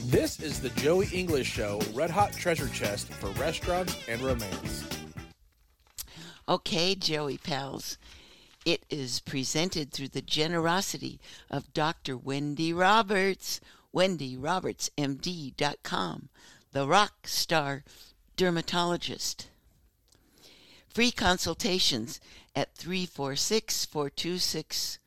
This is the Joey English Show, Red Hot Treasure Chest for restaurants and romance. Okay, Joey pals, it is presented through the generosity of Dr. Wendy Roberts, wendyrobertsmd.com, the rock star dermatologist. Free consultations at 346-4262.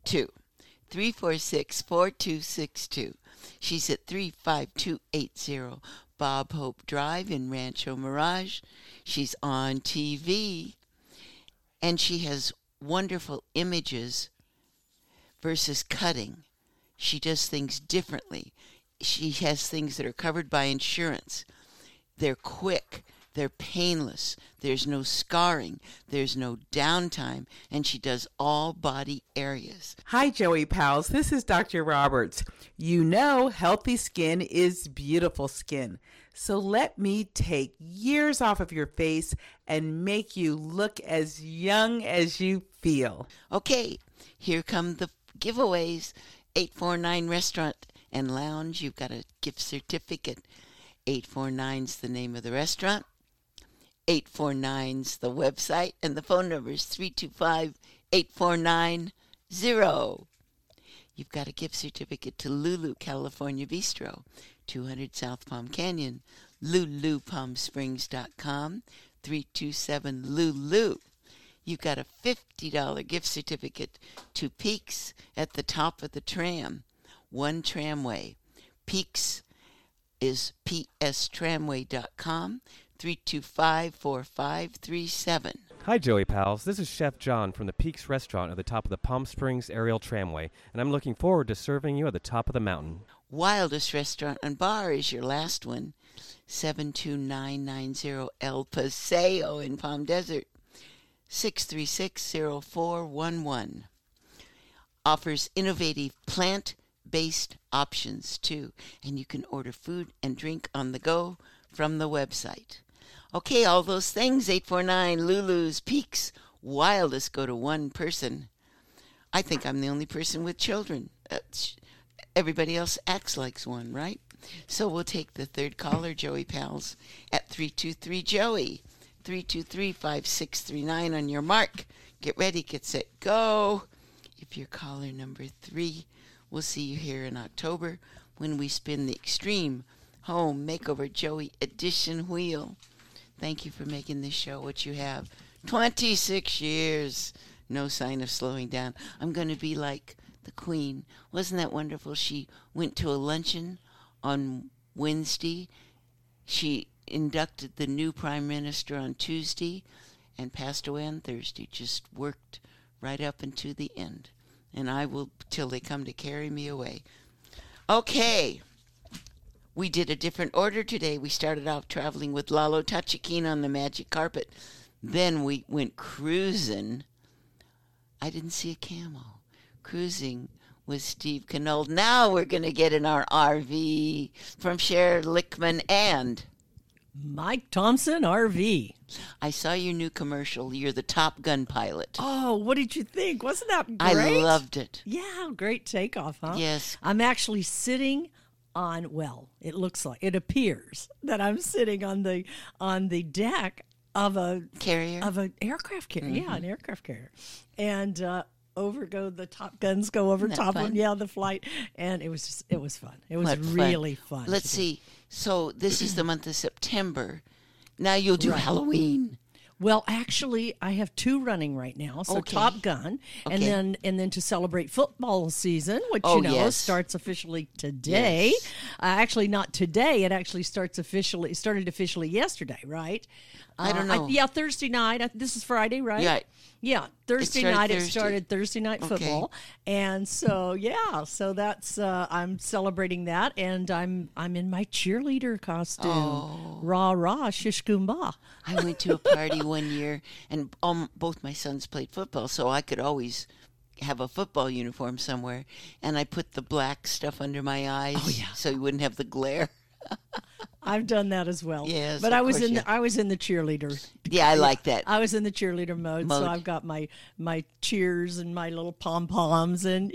346-4262. She's at 35280 Bob Hope Drive in Rancho Mirage. She's on TV, and she has wonderful images versus cutting. She does things differently. She has things that are covered by insurance. They're quick. They're painless. There's no scarring. There's no downtime. And she does all body areas. Hi, Joey pals. This is Dr. Roberts. You know, healthy skin is beautiful skin. So let me take years off of your face and make you look as young as you feel. Okay, here come the giveaways. 849 Restaurant and Lounge. You've got a gift certificate. 849's the name of the restaurant. 849's the website, and the phone number is 325-849-0. You've got a gift certificate to Lulu California Bistro, 200 South Palm Canyon, LuluPalmSprings.com, 327-LULU. You've got a $50 gift certificate to Peaks at the top of the tram, one tramway. Peaks is pstramway.com, 325-4537. Hi, Joey pals. This is Chef John from the Peaks Restaurant at the top of the Palm Springs Aerial Tramway, and I'm looking forward to serving you at the top of the mountain. Wildest Restaurant and Bar is your last one, 72990 El Paseo in Palm Desert, 636-0411. Offers innovative plant-based options, too, and you can order food and drink on the go from the website. Okay, all those things, 849, Lulu's, Peaks, Wildest, go to one person. I think I'm the only person with children. Everybody else acts like one, right? So we'll take the third caller, Joey pals, at 323-JOEY, 323-5639 on your mark. Get ready, get set, go. If you're caller number 3, we'll see you here in October when we spin the Extreme Home Makeover Joey Edition wheel. Thank you for making this show what you have. 26 years. No sign of slowing down. I'm going to be like the Queen. Wasn't that wonderful? She went to a luncheon on Wednesday. She inducted the new Prime Minister on Tuesday and passed away on Thursday. Just worked right up into the end. And I will till they come to carry me away. Okay. We did a different order today. We started off traveling with Lalo Tachiquin on the magic carpet. Then we went cruising. I didn't see a camel. Cruising with Steve Canold. Now we're going to get in our RV from Cher Lickman and Mike Thompson RV. I saw your new commercial. You're the Top Gun pilot. Oh, what did you think? Wasn't that great? I loved it. Yeah, great takeoff, huh? Yes. I'm actually sitting on, well, it appears that I'm sitting on the deck of a carrier, of an aircraft carrier. Mm-hmm. Yeah, an aircraft carrier, and over go the Top Guns go over top of the flight, and it was fun. It was really fun. Let's see. So this is the month of September. Now you'll do Halloween. Well, actually, I have 2 running right now. So Top Gun, and then to celebrate football season, which starts officially today. Yes. Actually, not today. It actually started officially yesterday, right? I don't know. Thursday night. This is Friday, right? Yeah. Yeah, Thursday night Thursday. it started Thursday night football, and so that's I'm celebrating that, and I'm in my cheerleader costume. Oh. Rah rah, shish kumbah. I went to a party one year, and both my sons played football, so I could always have a football uniform somewhere, and I put the black stuff under my eyes so you wouldn't have the glare. I've done that as well. Yes, but I was in the cheerleader Yeah, I like that. I was in the cheerleader mode, so I've got my cheers and my little pom-poms and,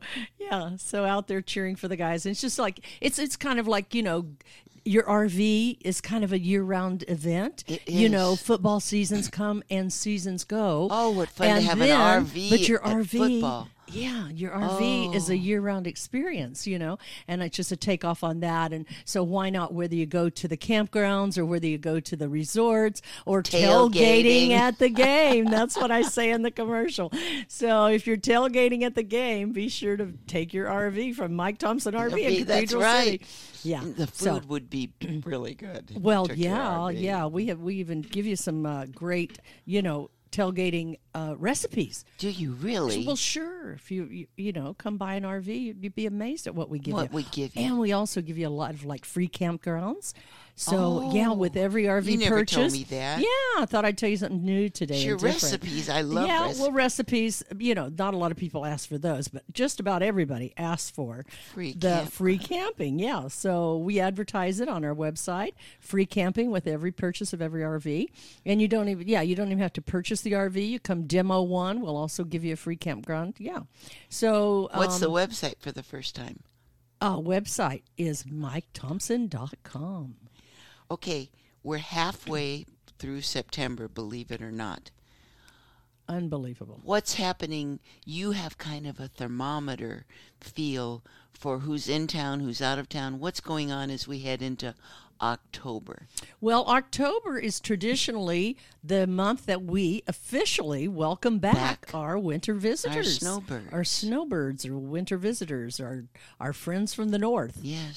so out there cheering for the guys. And it's just like, it's kind of like, your RV is kind of a year-round event. It is. Football seasons come and seasons go. Oh, what fun to have an RV but your at RV, football. Yeah, your RV is a year-round experience, and it's just a takeoff on that. And so why not, whether you go to the campgrounds or whether you go to the resorts or tailgating at the game. That's what I say in the commercial. So if you're tailgating at the game, be sure to take your RV from Mike Thompson RV in Cathedral City. Yeah, the food would be really good. Well, yeah. We even give you some great, tailgating recipes. Do you really? Well, sure. If you come by an RV, you'd be amazed at what we give you. What we give you. And we also give you a lot of free campgrounds. So, with every RV you never purchase. told me that. Yeah, I thought I'd tell you something new today. Your recipes. I love recipes. Yeah, well, recipes, not a lot of people ask for those, but just about everybody asks for free camping. Yeah, so we advertise it on our website, free camping with every purchase of every RV. And you don't even have to purchase the RV. You come demo one. We'll also give you a free campground. Yeah. So what's the website for the first time? Website is MikeThompson.com. Okay, we're halfway through September, believe it or not. Unbelievable. What's happening? You have kind of a thermometer feel for who's in town, who's out of town. What's going on as we head into October? Well, October is traditionally the month that we officially welcome back our winter visitors. Our snowbirds or winter visitors, our friends from the north. Yes.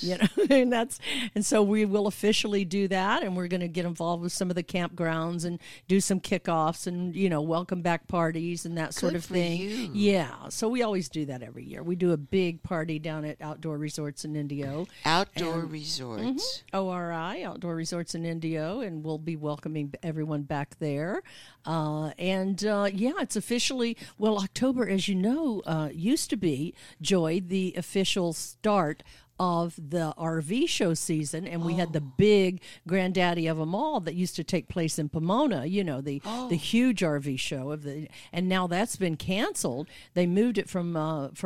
And so we will officially do that, and we're going to get involved with some of the campgrounds and do some kickoffs and, welcome back parties and that sort of thing. You. Yeah. So we always do that every year. We do a big party down at Outdoor Resorts in Indio. Resorts. ORI, Outdoor Resorts in Indio, and we'll be welcoming everyone back there. It's officially, October, as you know, used to be, Joy, the official start of the RV show season, and we had the big granddaddy of them all that used to take place in Pomona, the huge RV show and now that's been canceled. They moved it from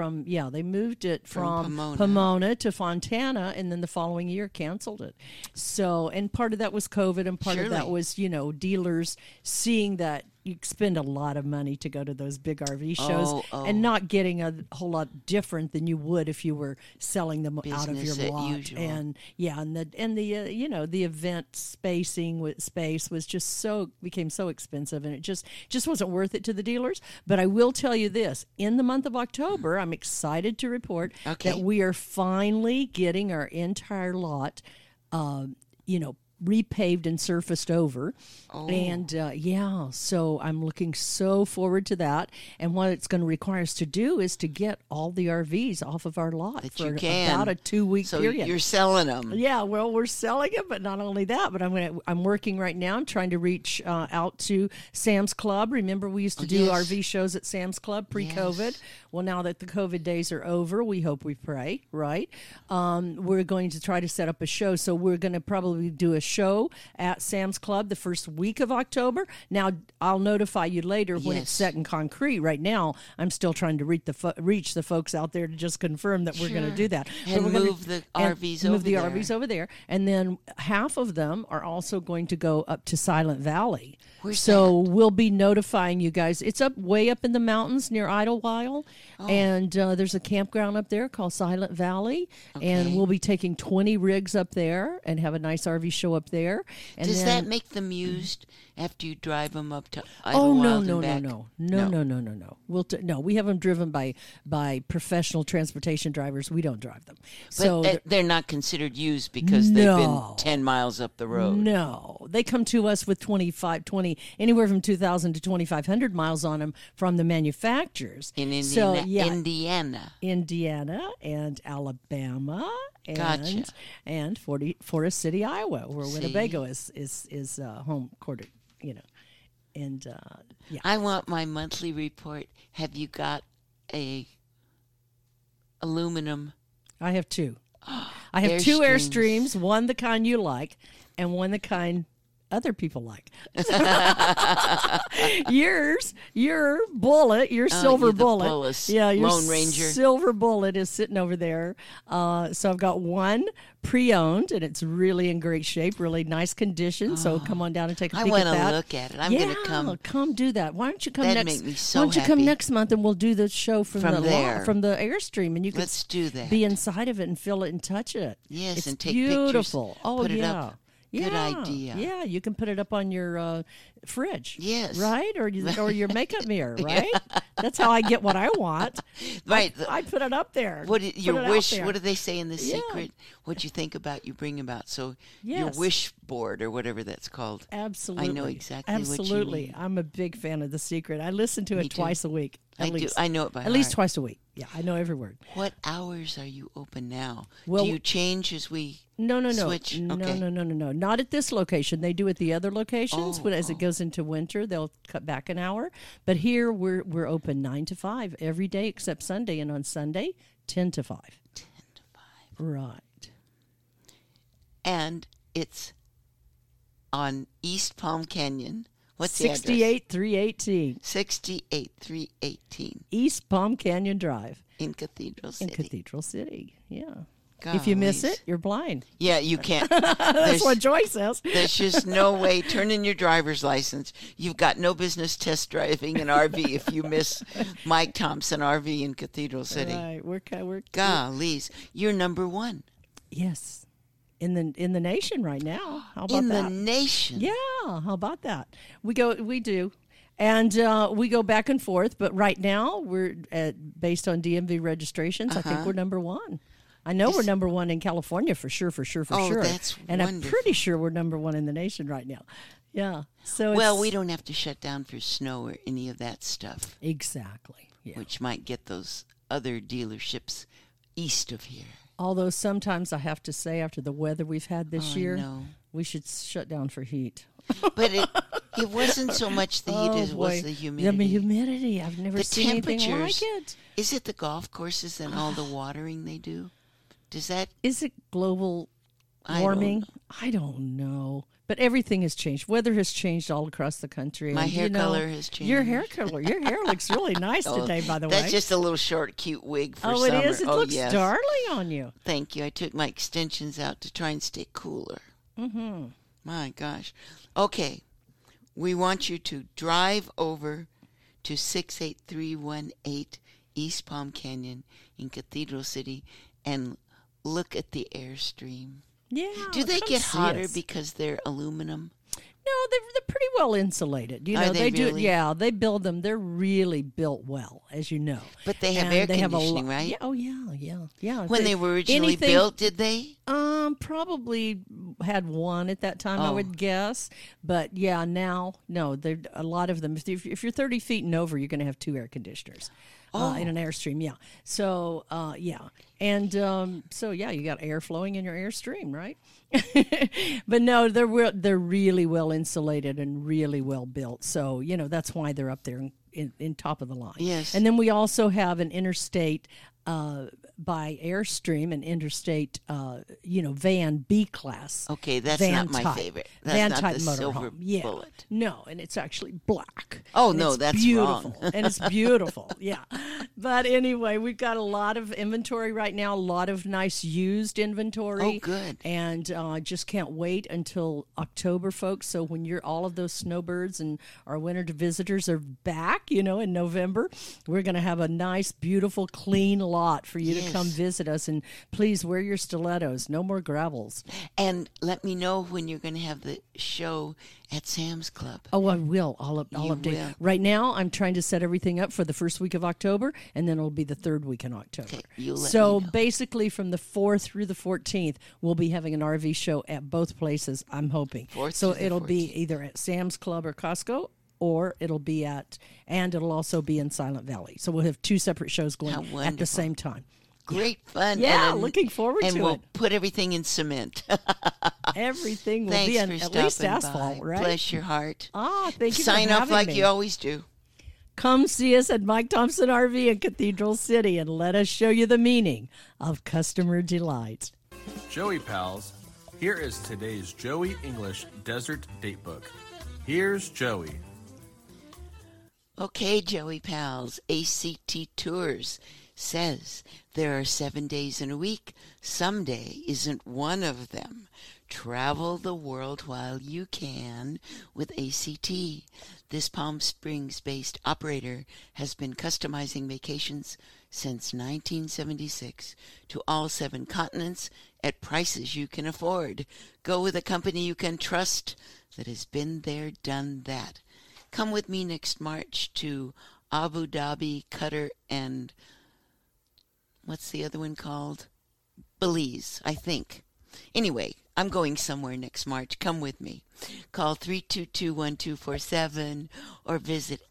Pomona to Fontana, and then the following year canceled it. So, and part of that was COVID, and part of that was, dealers seeing that you spend a lot of money to go to those big RV shows and not getting a whole lot different than you would if you were selling them out of your lot. Usual. And the event space became so expensive, and it just wasn't worth it to the dealers. But I will tell you this: in the month of October, I'm excited to report that we are finally getting our entire lot, repaved and surfaced over. And so I'm looking so forward to that. And what it's going to require us to do is to get all the RVs off of our lot for about a 2-week period. So you're selling them. Yeah, well, we're selling it, but not only that, but I'm working right now. I'm trying to reach out to Sam's Club. Remember, we used to do RV shows at Sam's Club pre-COVID. Yes. Well, now that the COVID days are over, we hope, we pray, right? We're going to try to set up a show. So we're going to probably do a show at Sam's Club the first week of October. Now, I'll notify you later when it's set in concrete. Right now, I'm still trying to reach the folks out there to just confirm that we're going to do that. And move the RVs over there. And then half of them are also going to go up to Silent Valley. Where's that? We'll be notifying you guys. It's way up in the mountains near Idlewild. And there's a campground up there called Silent Valley. And we'll be taking 20 rigs up there and have a nice RV show up there. And does that make them used after you drive them up to Idlewild and back? No. We have them driven by professional transportation drivers. We don't drive them. But they're not considered used because they've been 10 miles up the road. No. They come to us with 20, anywhere from 2,000 to 2,500 miles on them from the manufacturers. In Indiana. Indiana and Alabama. And Forest City, Iowa, where Winnebago is home quartered, And I want my monthly report. Have you got a aluminum? I have two. I have two Airstreams, one the kind you like, and one the kind other people like. Your bullet, your silver you're the bullet. Bullis, Your Lone Ranger. silver bullet is sitting over there. So I've got one pre-owned, and it's really in great shape, really nice condition. So come on down and take a I peek want at to that. look at it. I'm going to come. Do that. Why don't you come That'd next? make me so why don't you come happy. next month and we'll do the show from there. from the Airstream, and you can Let's do that. be inside of it and feel it and touch it. Yes, it's and take beautiful. pictures. Oh, Put it yeah. up. Yeah. Good idea. Yeah, you can put it up on your fridge. Yes. Right? Or your makeup mirror, right? That's how I get what I want. Right. I put it up there. Your Put it wish, out there. what do they say in The Yeah. Secret? What you think about, you bring about. So your Yes. wish board or whatever that's called. Absolutely. I know exactly what you Absolutely. mean. I'm a big fan of The Secret. I listen to Me it too. twice a week. I do. I know it by At least heart. twice a week. Yeah, I know every word. What hours are you open now? Well, do you change as we No. switch? No, Okay. no. Not at this location. They do at the other locations. Oh, But as it goes into winter, they'll cut back an hour. But here we're open 9 to 5 every day except Sunday, and on Sunday 10 to 5. 10 to 5. Right. And it's on East Palm Canyon. What's the address? 68318 68318 East Palm Canyon Drive in Cathedral in City. Cathedral City. Yeah. If you miss Gollies. it, you're blind. Yeah, you can't. That's what Joy says. There's just no way. Turn in your driver's license. You've got no business test driving an RV if you miss Mike Thompson RV in Cathedral City. Right. We're Gollies, you're number one yes. In the nation right now. How about in that? the nation. Yeah, how about that? We do. And we go back and forth, but right now we're based on DMV registrations. I think we're number one. I know we're number one in California for sure. Oh, that's and I'm wonderful. pretty sure we're number one in the nation right now. Yeah. So Well, it's, we don't have to shut down for snow or any of that stuff, exactly. Yeah. which might get those other dealerships east of here. Although sometimes I have to say, after the weather we've had this I year, know. we should shut down for heat. But it wasn't so much the heat as it was boy. the humidity. The humidity. I've never The seen anything like temperatures. it. Is it the golf courses and all the watering they do? Does that? Is it global I don't warming? know. I don't know. But everything has changed. Weather has changed all across the country. My and, hair you know, color has Your hair changed. color. Your hair looks really nice Oh, today, by the that's way. just a little short, cute wig for oh, summer. it is? It looks yes. darling on you. Thank you. I took my extensions out to try and stay cooler. Mm-hmm. My gosh. Okay. We want you to drive over to 68318 East Palm Canyon in Cathedral City and look at the Airstream. Yeah. Do they come get see hotter us. because they're aluminum? No, they're pretty well insulated. You Are know, they do. really? Yeah, they build them. They're really built well, as you know. But they have And air they have a conditioning, lo- right? Yeah. Oh, yeah. When they were originally anything- built, did they? Probably had one at that time, I Oh. would guess. But yeah, now no. There a lot of them. If you're 30 feet and over, you're going to have 2 air conditioners in an Airstream. Yeah. So yeah, and so yeah, you got air flowing in your Airstream, right? But no, they're really well insulated and really well built. So you know that's why they're up there in top of the line. Yes. And then we also have an interstate. By Airstream and interstate, van B class. Okay, that's van not my type. favorite. That's van not type the silver motorhome. Yeah. bullet. No, and it's actually black. Oh, And no, it's that's beautiful. wrong. And it's beautiful. Yeah. But anyway, we've got a lot of inventory right now, a lot of nice used inventory. Oh, good. And just can't wait until October, folks. So when all of those snowbirds and our winter visitors are back, in November, we're going to have a nice, beautiful, clean lot for you to come visit us. And please wear your stilettos. No more gravels. And let me know when you're going to have the show at Sam's Club. Oh, I will. I'll You update. will. Right now, I'm trying to set everything up for the first week of October, and then it'll be the third week in October. Okay, you'll let So me know. basically, from the 4th through the 14th, we'll be having an RV show at both places, I'm hoping. 4th So to the it'll be 14th. either at Sam's Club or Costco, or it'll also be in Silent Valley. So we'll have 2 separate shows going How at the wonderful. same time. Great fun. Yeah, And looking forward and to we'll it. put everything in cement. Everything will Thanks be for at stopping least asphalt, by. right? Bless your heart. Thank you Sign for off having like me. you always do. Come see us at Mike Thompson RV in Cathedral City and let us show you the meaning of customer delight. Joey Pals, Here is today's Joey English Desert Datebook. Here's Joey. Okay, Joey pals, ACT Tours says there are 7 days in a week. Someday isn't one of them. Travel the world while you can with ACT. This Palm Springs-based operator has been customizing vacations since 1976 to all 7 continents at prices you can afford. Go with a company you can trust that has been there, done that. Come with me next March to Abu Dhabi, Qatar, and what's the other one called? Belize, I think. Anyway, I'm going somewhere next March. Come with me. Call 322-1247 or visit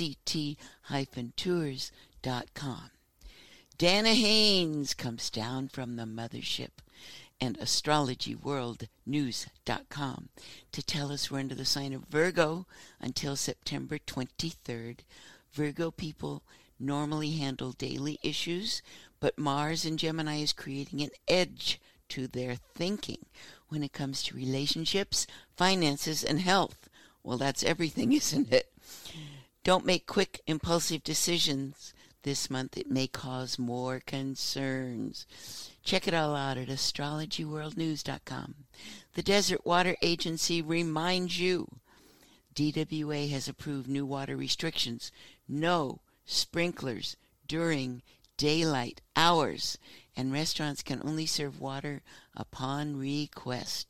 act-tours.com. Dana Haynes comes down from the mothership and astrologyworldnews.com to tell us we're under the sign of Virgo until September 23rd. Virgo people normally handle daily issues, but Mars in Gemini is creating an edge to their thinking when it comes to relationships, finances, and health. Well, that's everything, isn't it? Don't make quick, impulsive decisions this month. It may cause more concerns. Check it all out at astrologyworldnews.com. The Desert Water Agency reminds you DWA has approved new water restrictions. No sprinklers during daylight hours, and restaurants can only serve water upon request.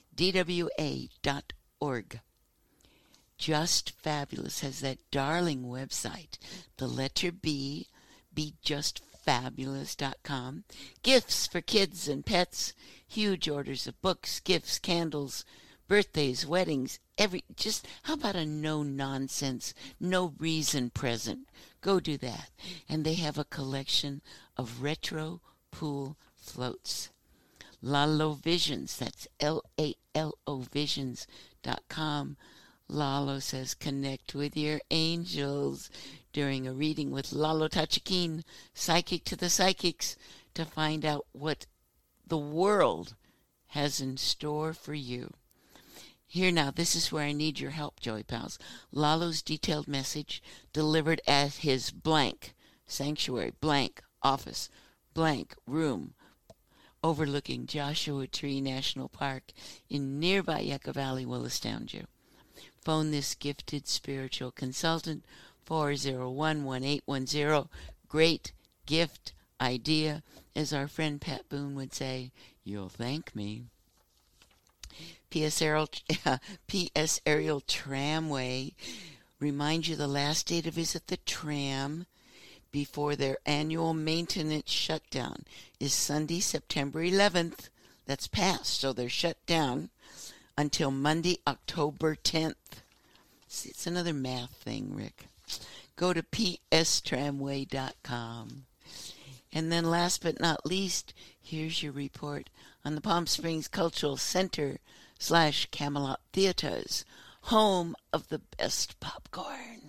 DWA.org. Just Fabulous has that darling website. The letter B, BeJustFabulous.com. Gifts for kids and pets. Huge orders of books, gifts, candles, birthdays, weddings, how about a no-nonsense, no-reason present? Go do that. And they have a collection of retro pool floats. Lalo Visions, that's Lalo Visions.com. Lalo says connect with your angels during a reading with Lalo Tachikin, Psychic to the Psychics, to find out what the world has in store for you. Here now, this is where I need your help, Joey Pals. Lalo's detailed message delivered at his blank sanctuary, blank office, blank room, overlooking Joshua Tree National Park in nearby Yucca Valley will astound you. Phone this gifted spiritual consultant, 401-1810. Great gift idea. As our friend Pat Boone would say, you'll thank me. P.S. Aerial Tramway reminds you the last day to visit the tram before their annual maintenance shutdown is Sunday, September 11th. That's past, so they're shut down until Monday, October 10th. See, it's another math thing, Rick. Go to pstramway.com. And then last but not least, here's your report on the Palm Springs Cultural Center /Camelot Theaters, home of the best popcorn.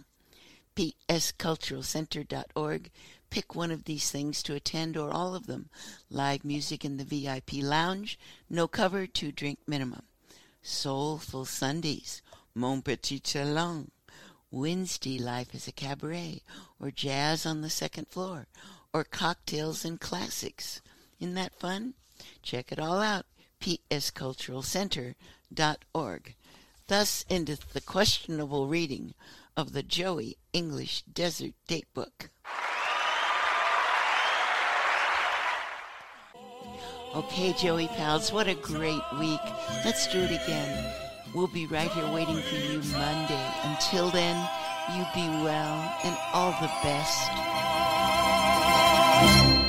psculturalcenter.org. Pick one of these things to attend or all of them. Live music in the VIP lounge, no cover, 2-drink minimum. Soulful Sundays, Mon Petit Salon. Wednesday, life is a cabaret, or jazz on the second floor, or cocktails and classics. Isn't that fun? Check it all out, psculturalcenter.org. Thus endeth the questionable reading of the Joey English Desert Datebook. Okay, Joey pals, what a great week. Let's do it again. We'll be right here waiting for you Monday. Until then, you be well and all the best.